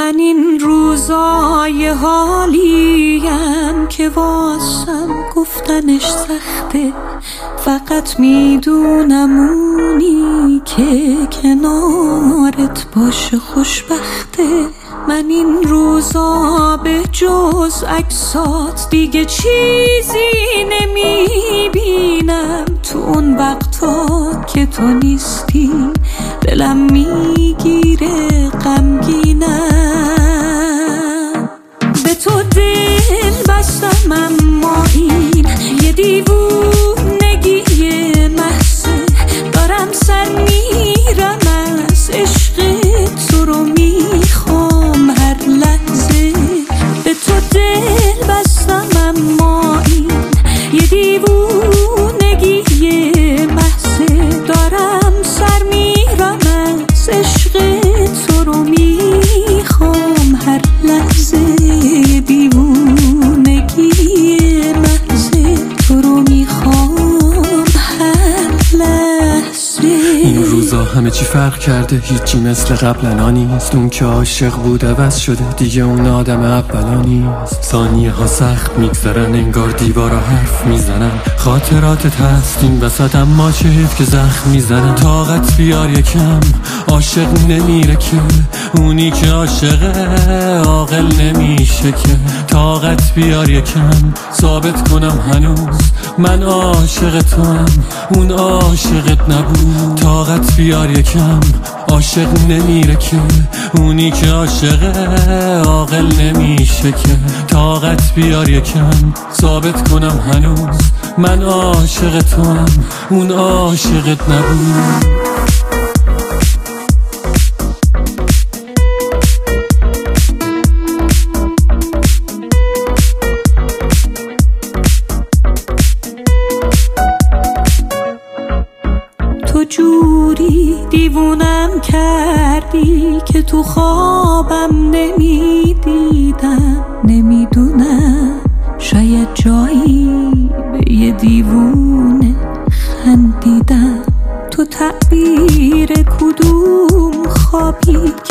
من این روزای حالیم که واسم گفتنش سخته، فقط میدونم اونی که کنارت باشه خوشبخته. من این روزا به جز عکسات دیگه چیزی نمیبینم، تو اون وقتا که تو نیستی دلم میگیره غمگینم. به تو دل بستم اما این یه دیوونگی محضه، دارم سر میرم از عشق تو رو میخوام هر لحظه. به تو دل بستم اما این یه دیوونگی محضه، دارم سر میرم از عشق تو رو میخوام هر لحظه. دیوونگی محضه تو رو میخوام هر لحظه. این روزا همه چی فرق کرده، هیچی مثل قبلا نیست. اون که عاشق بود عوض شده، دیگه اون آدم اولا نیست. ثانیه ها سخت میگذرن، انگار دیوارا حرف میزنن. خاطراتت هست این وسط اما چهت که زخم میزنن. طاقت بیار یکم، عاشق نمیره که اونی که عاشقه عاقل نمیشه که. طاقت بیار یکم، ثابت کنم هنوز من عاشق تو هم، اون عاشقت نبود. طاقت بیار یکم، عاشق نمیره که اونی که عاشقه عاقل نمیشه که. طاقت بیار یکم، ثابت کنم هنوز من عاشق تو هم، اون عاشقت نبود. تو جوری دیوونم کردی که تو خوابم نمیدیدم. نمیدونم شاید جایی به یه دیوونه خندیدم. تو تعبیر کدوم خوابی